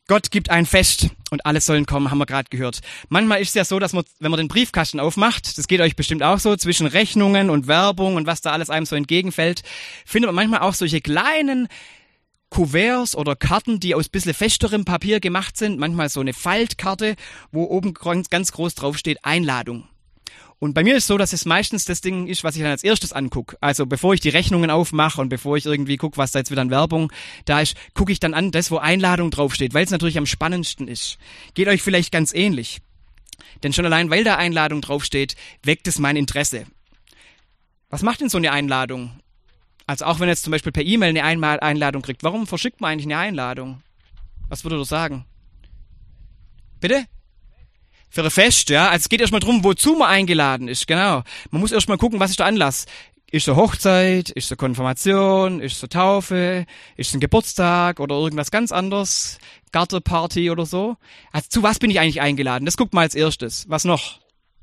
Gott gibt ein Fest und alle sollen kommen, haben wir gerade gehört. Manchmal ist es ja so, dass man, wenn man den Briefkasten aufmacht, das geht euch bestimmt auch so, zwischen Rechnungen und Werbung und was da alles einem so entgegenfällt, findet man manchmal auch solche kleinen Kuverts oder Karten, die aus ein bisschen festerem Papier gemacht sind. Manchmal so eine Faltkarte, wo oben ganz groß drauf steht Einladung. Und bei mir ist so, dass es meistens das Ding ist, was ich dann als erstes angucke. Also bevor ich die Rechnungen aufmache und bevor ich irgendwie gucke, was da jetzt wieder an Werbung da ist, gucke ich dann an, das, wo Einladung draufsteht, weil es natürlich am spannendsten ist. Geht euch vielleicht ganz ähnlich. Denn schon allein, weil da Einladung draufsteht, weckt es mein Interesse. Was macht denn so eine Einladung? Also auch wenn ihr jetzt zum Beispiel per E-Mail eine Einladung kriegt, warum verschickt man eigentlich eine Einladung? Was würdet ihr sagen? Bitte? Für ein Fest, ja. Also es geht erstmal drum, wozu man eingeladen ist, genau. Man muss erstmal gucken, was ist der Anlass. Ist es eine Hochzeit, ist es eine Konfirmation, ist es eine Taufe, ist es ein Geburtstag oder irgendwas ganz anderes, Gartenparty oder so. Also zu was bin ich eigentlich eingeladen? Das guckt man als erstes. Was noch?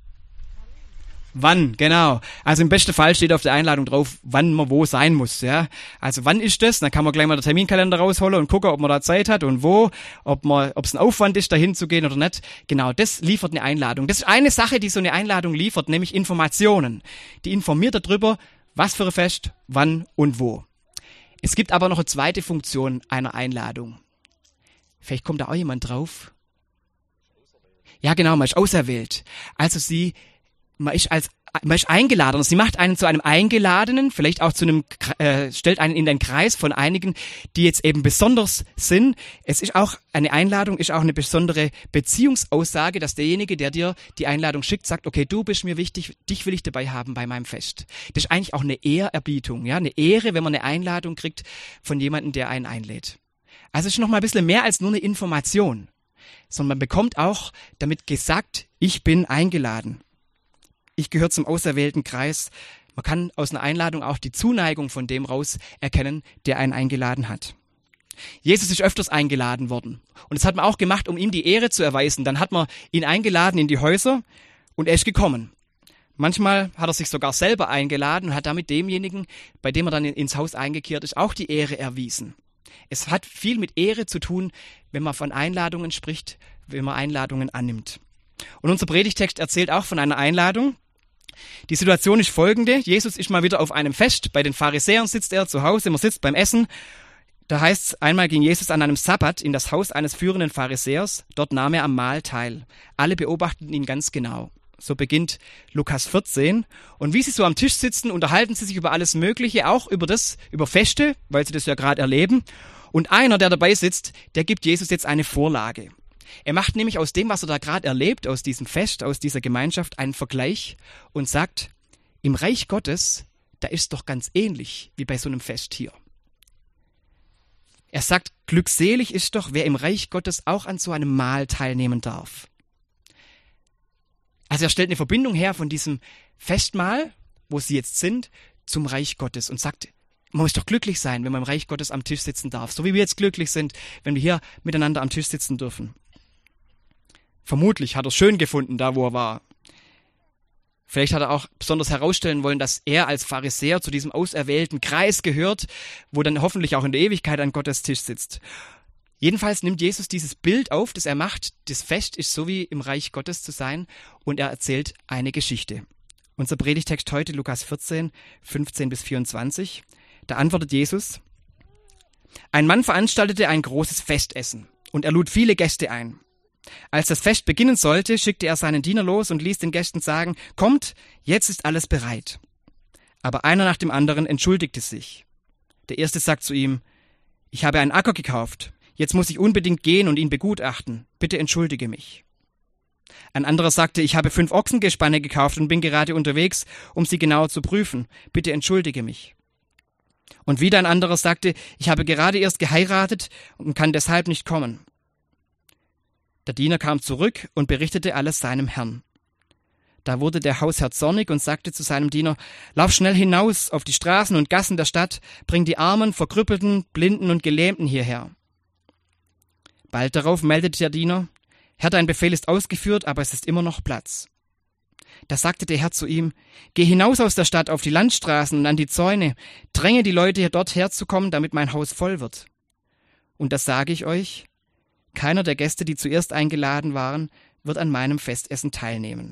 Wann, genau. Also im besten Fall steht auf der Einladung drauf, wann man wo sein muss, ja. Also wann ist das? Dann kann man gleich mal den Terminkalender rausholen und gucken, ob man da Zeit hat und wo, ob es ein Aufwand ist, dahin zu gehen oder nicht. Genau, das liefert eine Einladung. Das ist eine Sache, die so eine Einladung liefert, nämlich Informationen. Die informiert darüber, was für ein Fest, wann und wo. Es gibt aber noch eine zweite Funktion einer Einladung. Vielleicht kommt da auch jemand drauf. Ja, genau, man ist auserwählt. Also man ist eingeladen. Sie macht einen zu einem Eingeladenen, vielleicht auch stellt einen in den Kreis von einigen, die jetzt eben besonders sind. Es ist auch eine Einladung, ist auch eine besondere Beziehungsaussage, dass derjenige, der dir die Einladung schickt, sagt, okay, du bist mir wichtig, dich will ich dabei haben bei meinem Fest. Das ist eigentlich auch eine Ehrerbietung, ja, eine Ehre, wenn man eine Einladung kriegt von jemandem, der einen einlädt. Also es ist noch mal ein bisschen mehr als nur eine Information, sondern man bekommt auch damit gesagt, ich bin eingeladen. Ich gehöre zum auserwählten Kreis. Man kann aus einer Einladung auch die Zuneigung von dem raus erkennen, der einen eingeladen hat. Jesus ist öfters eingeladen worden. Und das hat man auch gemacht, um ihm die Ehre zu erweisen. Dann hat man ihn eingeladen in die Häuser und er ist gekommen. Manchmal hat er sich sogar selber eingeladen und hat damit demjenigen, bei dem er dann ins Haus eingekehrt ist, auch die Ehre erwiesen. Es hat viel mit Ehre zu tun, wenn man von Einladungen spricht, wenn man Einladungen annimmt. Und unser Predigtext erzählt auch von einer Einladung. Die Situation ist folgende. Jesus ist mal wieder auf einem Fest. Bei den Pharisäern sitzt er zu Hause. Man sitzt beim Essen. Da heißt es, einmal ging Jesus an einem Sabbat in das Haus eines führenden Pharisäers. Dort nahm er am Mahl teil. Alle beobachteten ihn ganz genau. So beginnt Lukas 14. Und wie sie so am Tisch sitzen, unterhalten sie sich über alles Mögliche, auch über Feste, weil sie das ja gerade erleben. Und einer, der dabei sitzt, der gibt Jesus jetzt eine Vorlage. Er macht nämlich aus dem, was er da gerade erlebt, aus diesem Fest, aus dieser Gemeinschaft, einen Vergleich und sagt, im Reich Gottes, da ist doch ganz ähnlich wie bei so einem Fest hier. Er sagt, glückselig ist doch, wer im Reich Gottes auch an so einem Mahl teilnehmen darf. Also er stellt eine Verbindung her von diesem Festmahl, wo sie jetzt sind, zum Reich Gottes und sagt, man muss doch glücklich sein, wenn man im Reich Gottes am Tisch sitzen darf, so wie wir jetzt glücklich sind, wenn wir hier miteinander am Tisch sitzen dürfen. Vermutlich hat er es schön gefunden, da wo er war. Vielleicht hat er auch besonders herausstellen wollen, dass er als Pharisäer zu diesem auserwählten Kreis gehört, wo dann hoffentlich auch in der Ewigkeit an Gottes Tisch sitzt. Jedenfalls nimmt Jesus dieses Bild auf, das er macht. Das Fest ist so wie im Reich Gottes zu sein und er erzählt eine Geschichte. Unser Predigtext heute, Lukas 14, 15 bis 24. Da antwortet Jesus, ein Mann veranstaltete ein großes Festessen und er lud viele Gäste ein. Als das Fest beginnen sollte, schickte er seinen Diener los und ließ den Gästen sagen, kommt, jetzt ist alles bereit. Aber einer nach dem anderen entschuldigte sich. Der erste sagt zu ihm, ich habe einen Acker gekauft, jetzt muss ich unbedingt gehen und ihn begutachten, bitte entschuldige mich. Ein anderer sagte, ich habe 5 Ochsengespanne gekauft und bin gerade unterwegs, um sie genauer zu prüfen, bitte entschuldige mich. Und wieder ein anderer sagte, ich habe gerade erst geheiratet und kann deshalb nicht kommen. Der Diener kam zurück und berichtete alles seinem Herrn. Da wurde der Hausherr zornig und sagte zu seinem Diener, lauf schnell hinaus auf die Straßen und Gassen der Stadt, bring die Armen, Verkrüppelten, Blinden und Gelähmten hierher. Bald darauf meldete der Diener, Herr, dein Befehl ist ausgeführt, aber es ist immer noch Platz. Da sagte der Herr zu ihm, geh hinaus aus der Stadt auf die Landstraßen und an die Zäune, dränge die Leute dort herzukommen, damit mein Haus voll wird. Und das sage ich euch, Keiner der Gäste, die zuerst eingeladen waren, wird an meinem Festessen teilnehmen.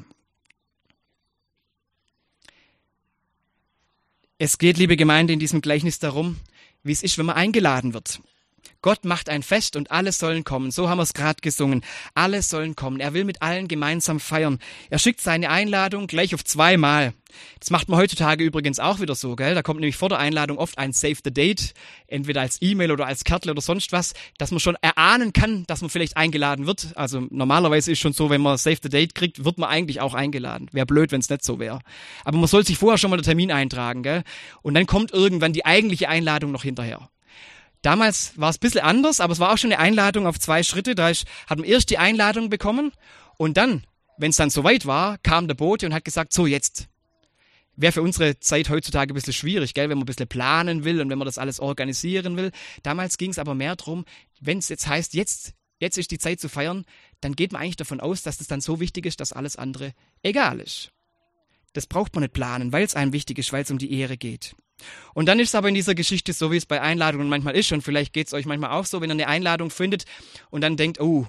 Es geht, liebe Gemeinde, in diesem Gleichnis darum, wie es ist, wenn man eingeladen wird. Gott macht ein Fest und alle sollen kommen. So haben wir es gerade gesungen. Alle sollen kommen. Er will mit allen gemeinsam feiern. Er schickt seine Einladung gleich auf 2-mal. Das macht man heutzutage übrigens auch wieder so, gell? Da kommt nämlich vor der Einladung oft ein Save the Date, entweder als E-Mail oder als Kärtchen oder sonst was, dass man schon erahnen kann, dass man vielleicht eingeladen wird. Also normalerweise ist schon so, wenn man Save the Date kriegt, wird man eigentlich auch eingeladen. Wäre blöd, wenn es nicht so wäre. Aber man soll sich vorher schon mal den Termin eintragen, gell? Und dann kommt irgendwann die eigentliche Einladung noch hinterher. Damals war es ein bisschen anders, aber es war auch schon eine Einladung auf 2 Schritte. Da hat man erst die Einladung bekommen und dann, wenn es dann soweit war, kam der Bote und hat gesagt, so jetzt. Wäre für unsere Zeit heutzutage ein bisschen schwierig, gell, wenn man ein bisschen planen will und wenn man das alles organisieren will. Damals ging es aber mehr darum, wenn es jetzt heißt, jetzt ist die Zeit zu feiern, dann geht man eigentlich davon aus, dass das dann so wichtig ist, dass alles andere egal ist. Das braucht man nicht planen, weil es einem wichtig ist, weil es um die Ehre geht. Und dann ist es aber in dieser Geschichte so, wie es bei Einladungen manchmal ist, und vielleicht geht es euch manchmal auch so, wenn ihr eine Einladung findet und dann denkt, oh,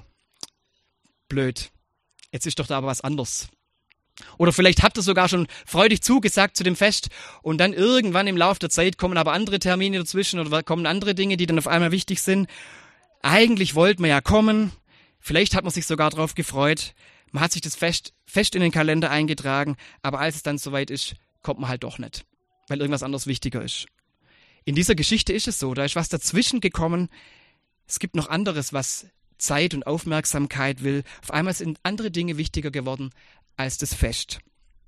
blöd, jetzt ist doch da aber was anderes. Oder vielleicht habt ihr sogar schon freudig zugesagt zu dem Fest und dann irgendwann im Laufe der Zeit kommen aber andere Termine dazwischen oder kommen andere Dinge, die dann auf einmal wichtig sind. Eigentlich wollte man ja kommen, vielleicht hat man sich sogar darauf gefreut, man hat sich das fest in den Kalender eingetragen, aber als es dann soweit ist, kommt man halt doch nicht, weil irgendwas anderes wichtiger ist. In dieser Geschichte ist es so, da ist was dazwischen gekommen. Es gibt noch anderes, was Zeit und Aufmerksamkeit will. Auf einmal sind andere Dinge wichtiger geworden als das Fest.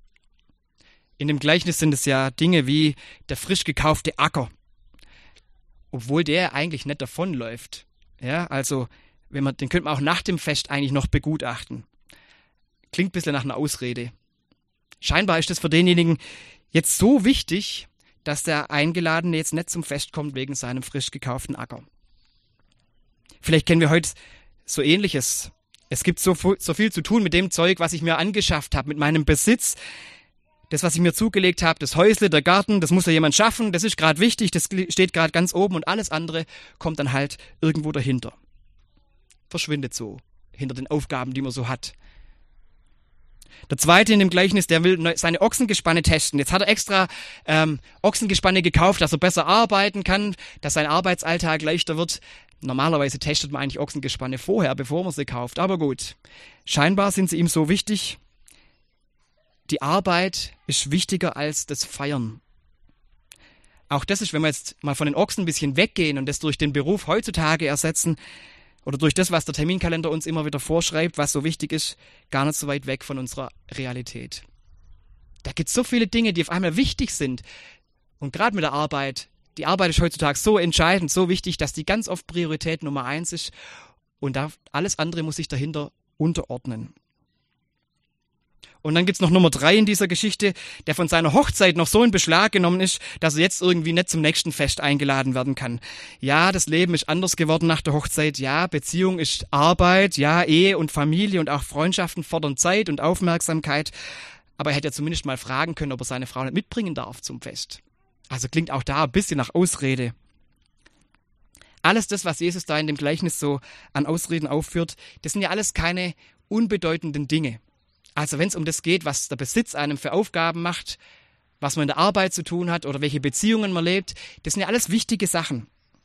In dem Gleichnis sind es ja Dinge wie der frisch gekaufte Acker, obwohl der eigentlich nicht davonläuft. Ja, also den könnte man auch nach dem Fest eigentlich noch begutachten. Klingt ein bisschen nach einer Ausrede. Scheinbar ist das für denjenigen jetzt so wichtig, dass der Eingeladene jetzt nicht zum Fest kommt wegen seinem frisch gekauften Acker. Vielleicht kennen wir heute so Ähnliches. Es gibt so viel zu tun mit dem Zeug, was ich mir angeschafft habe, mit meinem Besitz. Das, was ich mir zugelegt habe, das Häusle, der Garten, das muss ja jemand schaffen, das ist gerade wichtig, das steht gerade ganz oben und alles andere kommt dann halt irgendwo dahinter. Verschwindet so hinter den Aufgaben, die man so hat. Der Zweite in dem Gleichnis, der will seine Ochsengespanne testen. Jetzt hat er extra Ochsengespanne gekauft, dass er besser arbeiten kann, dass sein Arbeitsalltag leichter wird. Normalerweise testet man eigentlich Ochsengespanne vorher, bevor man sie kauft. Aber gut, scheinbar sind sie ihm so wichtig. Die Arbeit ist wichtiger als das Feiern. Auch das ist, wenn wir jetzt mal von den Ochsen ein bisschen weggehen und das durch den Beruf heutzutage ersetzen, oder durch das, was der Terminkalender uns immer wieder vorschreibt, was so wichtig ist, gar nicht so weit weg von unserer Realität. Da gibt es so viele Dinge, die auf einmal wichtig sind. Und gerade mit der Arbeit, die Arbeit ist heutzutage so entscheidend, so wichtig, dass die ganz oft Priorität Nummer 1 ist. Und alles andere muss sich dahinter unterordnen. Und dann gibt's noch Nummer 3 in dieser Geschichte, der von seiner Hochzeit noch so in Beschlag genommen ist, dass er jetzt irgendwie nicht zum nächsten Fest eingeladen werden kann. Ja, das Leben ist anders geworden nach der Hochzeit. Ja, Beziehung ist Arbeit. Ja, Ehe und Familie und auch Freundschaften fordern Zeit und Aufmerksamkeit. Aber er hätte ja zumindest mal fragen können, ob er seine Frau nicht mitbringen darf zum Fest. Also klingt auch da ein bisschen nach Ausrede. Alles das, was Jesus da in dem Gleichnis so an Ausreden aufführt, das sind ja alles keine unbedeutenden Dinge. Also wenn es um das geht, was der Besitz einem für Aufgaben macht, was man in der Arbeit zu tun hat oder welche Beziehungen man lebt, das sind ja alles wichtige Sachen.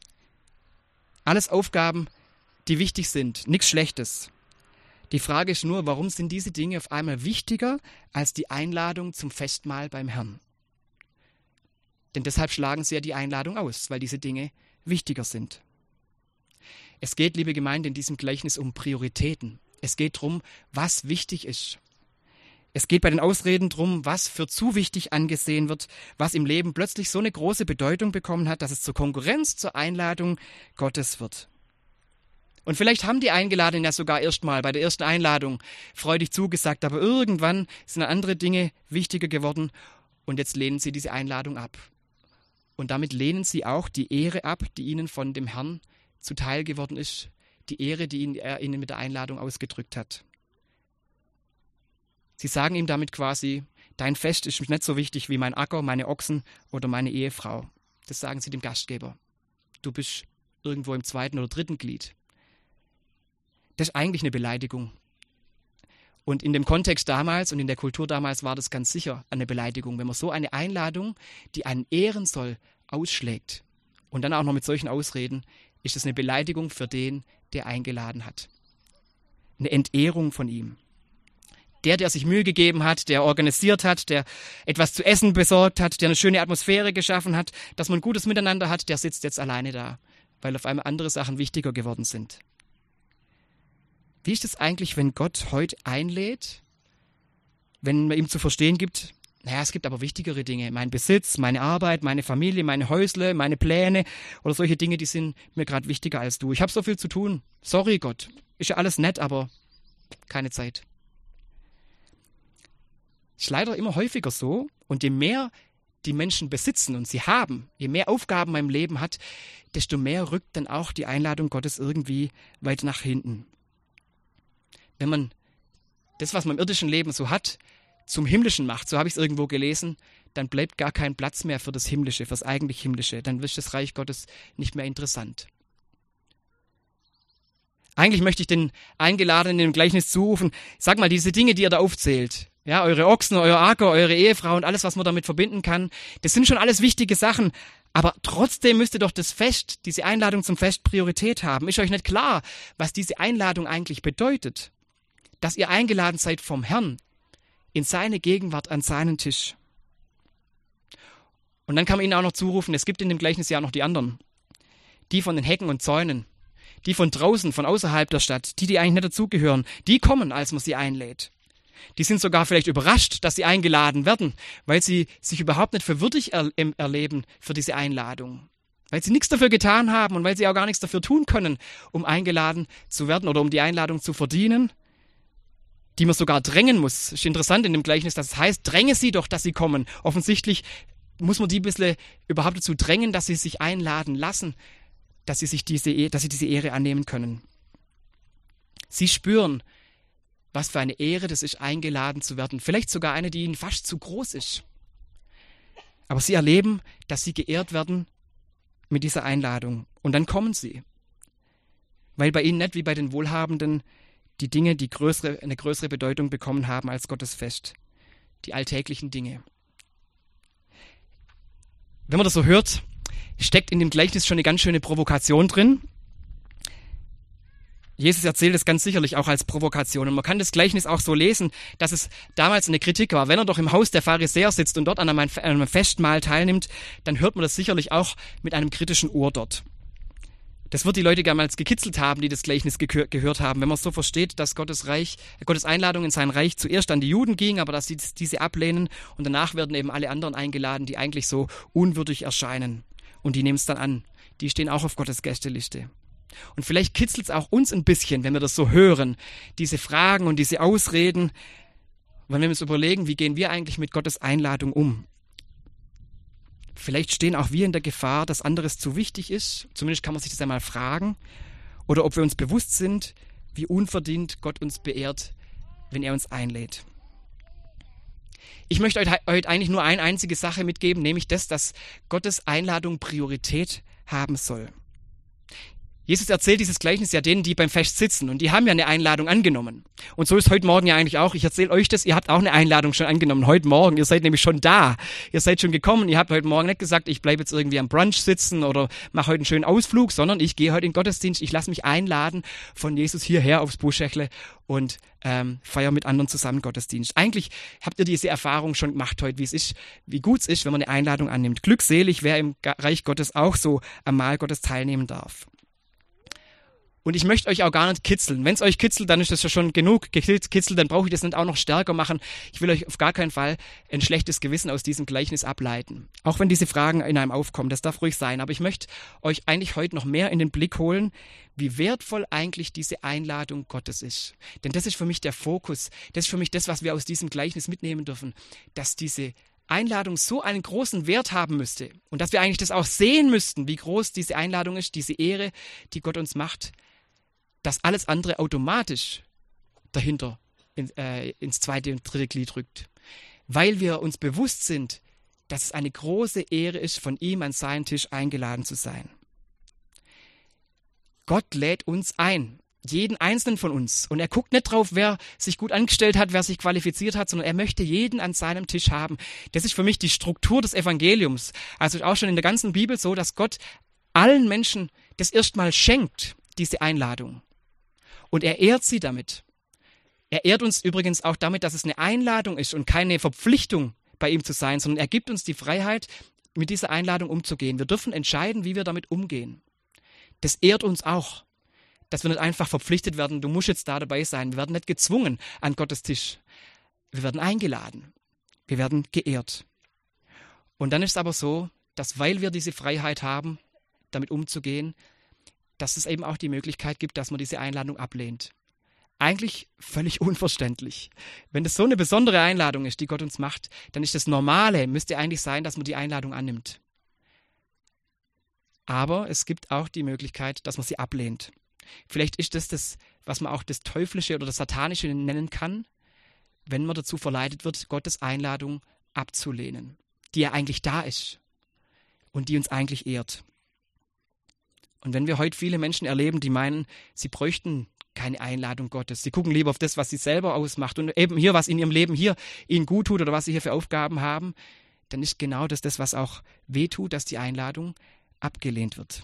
Alles Aufgaben, die wichtig sind, nichts Schlechtes. Die Frage ist nur, warum sind diese Dinge auf einmal wichtiger als die Einladung zum Festmahl beim Herrn? Denn deshalb schlagen sie ja die Einladung aus, weil diese Dinge wichtiger sind. Es geht, liebe Gemeinde, in diesem Gleichnis um Prioritäten. Es geht darum, was wichtig ist. Es geht bei den Ausreden darum, was für zu wichtig angesehen wird, was im Leben plötzlich so eine große Bedeutung bekommen hat, dass es zur Konkurrenz, zur Einladung Gottes wird. Und vielleicht haben die Eingeladenen ja sogar erstmal bei der ersten Einladung freudig zugesagt, aber irgendwann sind andere Dinge wichtiger geworden und jetzt lehnen sie diese Einladung ab. Und damit lehnen sie auch die Ehre ab, die ihnen von dem Herrn zuteil geworden ist, die Ehre, die er ihnen mit der Einladung ausgedrückt hat. Sie sagen ihm damit quasi, dein Fest ist nicht so wichtig wie mein Acker, meine Ochsen oder meine Ehefrau. Das sagen sie dem Gastgeber. Du bist irgendwo im 2. oder 3. Glied. Das ist eigentlich eine Beleidigung. Und in dem Kontext damals und in der Kultur damals war das ganz sicher eine Beleidigung, wenn man so eine Einladung, die einen ehren soll, ausschlägt. Und dann auch noch mit solchen Ausreden, ist es eine Beleidigung für den, der eingeladen hat. Eine Entehrung von ihm. Der sich Mühe gegeben hat, der organisiert hat, der etwas zu essen besorgt hat, der eine schöne Atmosphäre geschaffen hat, dass man ein gutes Miteinander hat, der sitzt jetzt alleine da, weil auf einmal andere Sachen wichtiger geworden sind. Wie ist es eigentlich, wenn Gott heute einlädt, wenn man ihm zu verstehen gibt, naja, es gibt aber wichtigere Dinge, mein Besitz, meine Arbeit, meine Familie, meine Häusle, meine Pläne oder solche Dinge, die sind mir gerade wichtiger als du. Ich habe so viel zu tun. Sorry Gott, ist ja alles nett, aber keine Zeit. Ist leider immer häufiger so und je mehr die Menschen besitzen und sie haben, je mehr Aufgaben man im Leben hat, desto mehr rückt dann auch die Einladung Gottes irgendwie weit nach hinten. Wenn man das, was man im irdischen Leben so hat, zum Himmlischen macht, so habe ich es irgendwo gelesen, dann bleibt gar kein Platz mehr für das Himmlische, für das eigentlich Himmlische. Dann wird das Reich Gottes nicht mehr interessant. Eigentlich möchte ich den Eingeladenen im Gleichnis zurufen, sag mal, diese Dinge, die ihr da aufzählt, ja, eure Ochsen, euer Acker, eure Ehefrau und alles, was man damit verbinden kann, das sind schon alles wichtige Sachen, aber trotzdem müsste doch das Fest, diese Einladung zum Fest Priorität haben. Ist euch nicht klar, was diese Einladung eigentlich bedeutet? Dass ihr eingeladen seid vom Herrn in seine Gegenwart an seinen Tisch. Und dann kann man ihnen auch noch zurufen, es gibt in dem Gleichnis ja auch noch die anderen. Die von den Hecken und Zäunen, die von draußen, von außerhalb der Stadt, die eigentlich nicht dazugehören, die kommen, als man sie einlädt. Die sind sogar vielleicht überrascht, dass sie eingeladen werden, weil sie sich überhaupt nicht für würdig erleben für diese Einladung. Weil sie nichts dafür getan haben und weil sie auch gar nichts dafür tun können, um eingeladen zu werden oder um die Einladung zu verdienen, die man sogar drängen muss. Ist interessant in dem Gleichnis, dass es heißt, dränge sie doch, dass sie kommen. Offensichtlich muss man die ein bisschen überhaupt dazu drängen, dass sie sich einladen lassen, dass sie diese Ehre annehmen können. Sie spüren, was für eine Ehre das ist, eingeladen zu werden. Vielleicht sogar eine, die ihnen fast zu groß ist. Aber sie erleben, dass sie geehrt werden mit dieser Einladung. Und dann kommen sie. Weil bei ihnen nicht wie bei den Wohlhabenden die Dinge, eine größere Bedeutung bekommen haben als Gottes Fest. Die alltäglichen Dinge. Wenn man das so hört, steckt in dem Gleichnis schon eine ganz schöne Provokation drin. Jesus erzählt es ganz sicherlich auch als Provokation. Und man kann das Gleichnis auch so lesen, dass es damals eine Kritik war. Wenn er doch im Haus der Pharisäer sitzt und dort an einem Festmahl teilnimmt, dann hört man das sicherlich auch mit einem kritischen Ohr dort. Das wird die Leute damals gekitzelt haben, die das Gleichnis gehört haben. Wenn man so versteht, dass Gottes Einladung in sein Reich zuerst an die Juden ging, aber dass sie diese ablehnen und danach werden eben alle anderen eingeladen, die eigentlich so unwürdig erscheinen. Und die nehmen es dann an. Die stehen auch auf Gottes Gästeliste. Und vielleicht kitzelt es auch uns ein bisschen, wenn wir das so hören, diese Fragen und diese Ausreden, wenn wir uns überlegen, wie gehen wir eigentlich mit Gottes Einladung um? Vielleicht stehen auch wir in der Gefahr, dass anderes zu wichtig ist, zumindest kann man sich das einmal fragen, oder ob wir uns bewusst sind, wie unverdient Gott uns beehrt, wenn er uns einlädt. Ich möchte euch heute eigentlich nur eine einzige Sache mitgeben, nämlich das, dass Gottes Einladung Priorität haben soll. Jesus erzählt dieses Gleichnis ja denen, die beim Fest sitzen und die haben ja eine Einladung angenommen. Und so ist heute Morgen ja eigentlich auch. Ich erzähle euch das, ihr habt auch eine Einladung schon angenommen, heute Morgen. Ihr seid nämlich schon da. Ihr seid schon gekommen. Ihr habt heute Morgen nicht gesagt, ich bleibe jetzt irgendwie am Brunch sitzen oder mache heute einen schönen Ausflug, sondern ich gehe heute in den Gottesdienst. Ich lasse mich einladen von Jesus hierher aufs Buschächle und feiere mit anderen zusammen Gottesdienst. Eigentlich habt ihr diese Erfahrung schon gemacht heute, wie gut es ist, wenn man eine Einladung annimmt. Glückselig, wer im Reich Gottes auch so am Mahl Gottes teilnehmen darf. Und ich möchte euch auch gar nicht kitzeln. Wenn es euch kitzelt, dann ist das ja schon genug gekitzelt, dann brauche ich das nicht auch noch stärker machen. Ich will euch auf gar keinen Fall ein schlechtes Gewissen aus diesem Gleichnis ableiten. Auch wenn diese Fragen in einem aufkommen, das darf ruhig sein. Aber ich möchte euch eigentlich heute noch mehr in den Blick holen, wie wertvoll eigentlich diese Einladung Gottes ist. Denn das ist für mich der Fokus. Das ist für mich das, was wir aus diesem Gleichnis mitnehmen dürfen. Dass diese Einladung so einen großen Wert haben müsste. Und dass wir eigentlich das auch sehen müssten, wie groß diese Einladung ist, diese Ehre, die Gott uns macht. Dass alles andere automatisch dahinter ins zweite und dritte Glied rückt. Weil wir uns bewusst sind, dass es eine große Ehre ist, von ihm an seinen Tisch eingeladen zu sein. Gott lädt uns ein. jeden Einzelnen von uns. Und er guckt nicht drauf, wer sich gut angestellt hat, wer sich qualifiziert hat, sondern er möchte jeden an seinem Tisch haben. Das ist für mich die Struktur des Evangeliums. Also auch schon in der ganzen Bibel so, dass Gott allen Menschen das erstmal schenkt, diese Einladung. Und er ehrt sie damit. Er ehrt uns übrigens auch damit, dass es eine Einladung ist und keine Verpflichtung, bei ihm zu sein, sondern er gibt uns die Freiheit, mit dieser Einladung umzugehen. Wir dürfen entscheiden, wie wir damit umgehen. Das ehrt uns auch, dass wir nicht einfach verpflichtet werden, du musst jetzt da dabei sein. Wir werden nicht gezwungen an Gottes Tisch. Wir werden eingeladen. Wir werden geehrt. Und dann ist es aber so, dass weil wir diese Freiheit haben, damit umzugehen, dass es eben auch die Möglichkeit gibt, dass man diese Einladung ablehnt. Eigentlich völlig unverständlich. Wenn das so eine besondere Einladung ist, die Gott uns macht, dann ist das Normale, müsste eigentlich sein, dass man die Einladung annimmt. Aber es gibt auch die Möglichkeit, dass man sie ablehnt. Vielleicht ist das, was man auch das Teuflische oder das Satanische nennen kann, wenn man dazu verleitet wird, Gottes Einladung abzulehnen, die ja eigentlich da ist und die uns eigentlich ehrt. Und wenn wir heute viele Menschen erleben, die meinen, sie bräuchten keine Einladung Gottes, sie gucken lieber auf das, was sie selber ausmacht und eben hier, was in ihrem Leben hier ihnen gut tut oder was sie hier für Aufgaben haben, dann ist genau das, was auch wehtut, dass die Einladung abgelehnt wird.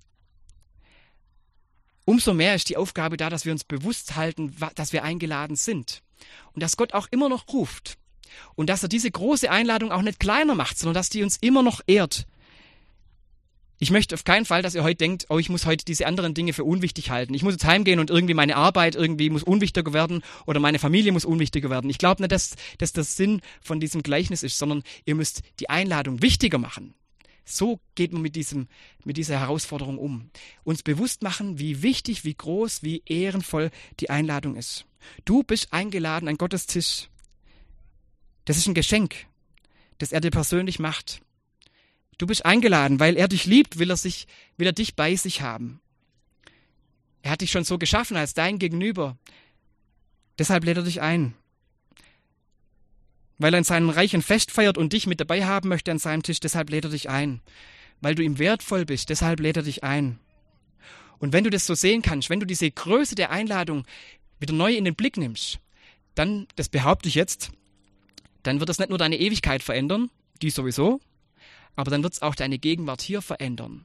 Umso mehr ist die Aufgabe da, dass wir uns bewusst halten, dass wir eingeladen sind und dass Gott auch immer noch ruft und dass er diese große Einladung auch nicht kleiner macht, sondern dass die uns immer noch ehrt. Ich möchte auf keinen Fall, dass ihr heute denkt, oh, ich muss heute diese anderen Dinge für unwichtig halten. Ich muss jetzt heimgehen und irgendwie meine Arbeit irgendwie muss unwichtiger werden oder meine Familie muss unwichtiger werden. Ich glaube nicht, dass das der Sinn von diesem Gleichnis ist, sondern ihr müsst die Einladung wichtiger machen. So geht man mit dieser Herausforderung um. Uns bewusst machen, wie wichtig, wie groß, wie ehrenvoll die Einladung ist. Du bist eingeladen an Gottes Tisch. Das ist ein Geschenk, das er dir persönlich macht. Du bist eingeladen, weil er dich liebt, will er dich bei sich haben. Er hat dich schon so geschaffen als dein Gegenüber. Deshalb lädt er dich ein. Weil er in seinem Reich ein Fest feiert und dich mit dabei haben möchte an seinem Tisch, deshalb lädt er dich ein. Weil du ihm wertvoll bist, deshalb lädt er dich ein. Und wenn du das so sehen kannst, wenn du diese Größe der Einladung wieder neu in den Blick nimmst, dann, das behaupte ich jetzt, dann wird das nicht nur deine Ewigkeit verändern, die sowieso, aber dann wird es auch deine Gegenwart hier verändern.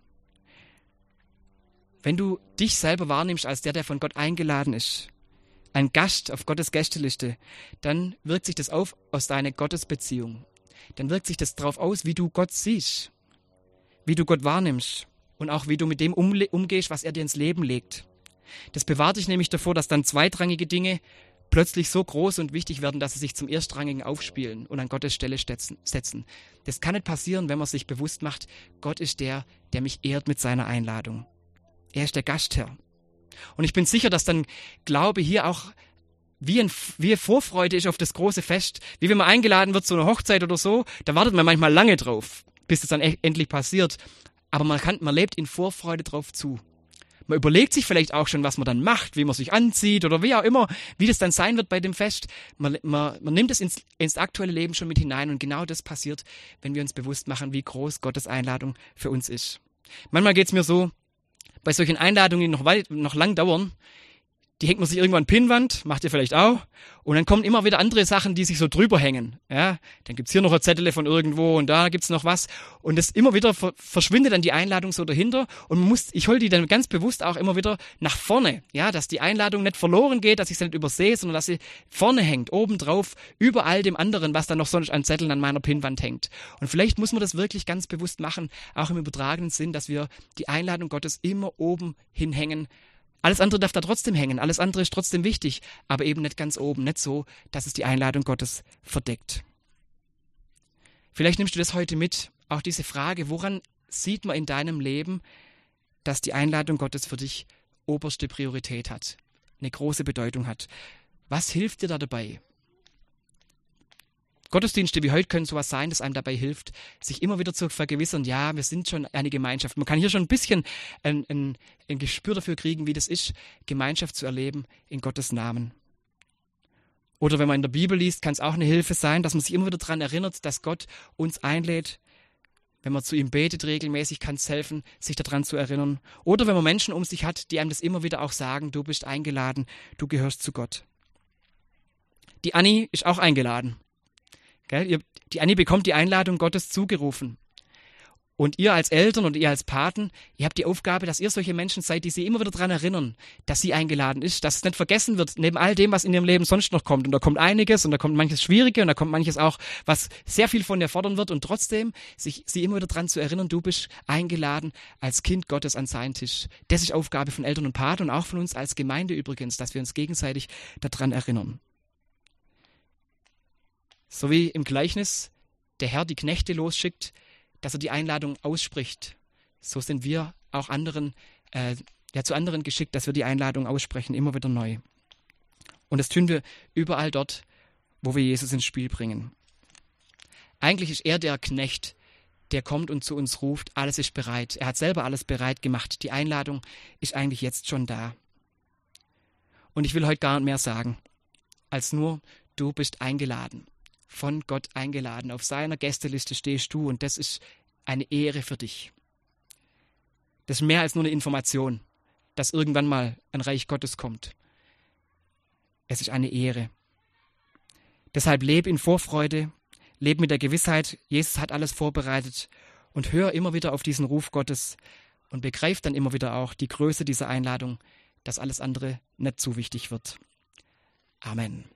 Wenn du dich selber wahrnimmst als der von Gott eingeladen ist, ein Gast auf Gottes Gästeliste, dann wirkt sich das aus deiner Gottesbeziehung. Dann wirkt sich das darauf aus, wie du Gott siehst, wie du Gott wahrnimmst und auch wie du mit dem umgehst, was er dir ins Leben legt. Das bewahrt dich nämlich davor, dass dann zweitrangige Dinge plötzlich so groß und wichtig werden, dass sie sich zum Erstrangigen aufspielen und an Gottes Stelle setzen. Das kann nicht passieren, wenn man sich bewusst macht, Gott ist der mich ehrt mit seiner Einladung. Er ist der Gastherr. Und ich bin sicher, dass dann Glaube hier auch wie Vorfreude ist auf das große Fest. Wie wenn man eingeladen wird zu einer Hochzeit oder so, da wartet man manchmal lange drauf, bis es dann endlich passiert. Aber man lebt in Vorfreude drauf zu. Man überlegt sich vielleicht auch schon, was man dann macht, wie man sich anzieht oder wie auch immer, wie das dann sein wird bei dem Fest. Man nimmt es ins aktuelle Leben schon mit hinein und genau das passiert, wenn wir uns bewusst machen, wie groß Gottes Einladung für uns ist. Manchmal geht es mir so, bei solchen Einladungen, die noch lang dauern, die hängt man sich irgendwann an Pinnwand, macht ihr vielleicht auch, und dann kommen immer wieder andere Sachen, die sich so drüber hängen. Ja, dann gibt's hier noch ein Zettel von irgendwo und da gibt's noch was und das immer wieder verschwindet dann die Einladung so dahinter und ich hole die dann ganz bewusst auch immer wieder nach vorne, ja, dass die Einladung nicht verloren geht, dass ich sie nicht übersehe, sondern dass sie vorne hängt, oben drauf, über all dem anderen, was dann noch sonst an Zetteln an meiner Pinnwand hängt. Und vielleicht muss man das wirklich ganz bewusst machen, auch im übertragenen Sinn, dass wir die Einladung Gottes immer oben hinhängen. Alles andere darf da trotzdem hängen, alles andere ist trotzdem wichtig, aber eben nicht ganz oben, nicht so, dass es die Einladung Gottes verdeckt. Vielleicht nimmst du das heute mit, auch diese Frage, woran sieht man in deinem Leben, dass die Einladung Gottes für dich oberste Priorität hat, eine große Bedeutung hat. Was hilft dir da dabei? Gottesdienste wie heute können sowas sein, das einem dabei hilft, sich immer wieder zu vergewissern, ja, wir sind schon eine Gemeinschaft. Man kann hier schon ein bisschen ein Gespür dafür kriegen, wie das ist, Gemeinschaft zu erleben in Gottes Namen. Oder wenn man in der Bibel liest, kann es auch eine Hilfe sein, dass man sich immer wieder daran erinnert, dass Gott uns einlädt, Wenn man zu ihm betet regelmäßig, kann es helfen, sich daran zu erinnern. Oder wenn man Menschen um sich hat, die einem das immer wieder auch sagen, du bist eingeladen, du gehörst zu Gott. Die Anni ist auch eingeladen. Gell? Die Anni bekommt die Einladung Gottes zugerufen. Und ihr als Eltern und ihr als Paten, ihr habt die Aufgabe, dass ihr solche Menschen seid, die sie immer wieder daran erinnern, dass sie eingeladen ist, dass es nicht vergessen wird, neben all dem, was in ihrem Leben sonst noch kommt. Und da kommt einiges und da kommt manches Schwierige und da kommt manches auch, was sehr viel von dir fordern wird. Und trotzdem sie immer wieder daran zu erinnern, du bist eingeladen als Kind Gottes an seinen Tisch. Das ist Aufgabe von Eltern und Paten und auch von uns als Gemeinde übrigens, dass wir uns gegenseitig daran erinnern. So wie im Gleichnis der Herr die Knechte losschickt, dass er die Einladung ausspricht. So sind wir auch zu anderen geschickt, dass wir die Einladung aussprechen, immer wieder neu. Und das tun wir überall dort, wo wir Jesus ins Spiel bringen. Eigentlich ist er der Knecht, der kommt und zu uns ruft, alles ist bereit. Er hat selber alles bereit gemacht. Die Einladung ist eigentlich jetzt schon da. Und ich will heute gar nicht mehr sagen, als nur, du bist eingeladen. Von Gott eingeladen. Auf seiner Gästeliste stehst du und das ist eine Ehre für dich. Das ist mehr als nur eine Information, dass irgendwann mal ein Reich Gottes kommt. Es ist eine Ehre. Deshalb lebe in Vorfreude, lebe mit der Gewissheit, Jesus hat alles vorbereitet und hör immer wieder auf diesen Ruf Gottes und begreif dann immer wieder auch die Größe dieser Einladung, dass alles andere nicht zu wichtig wird. Amen.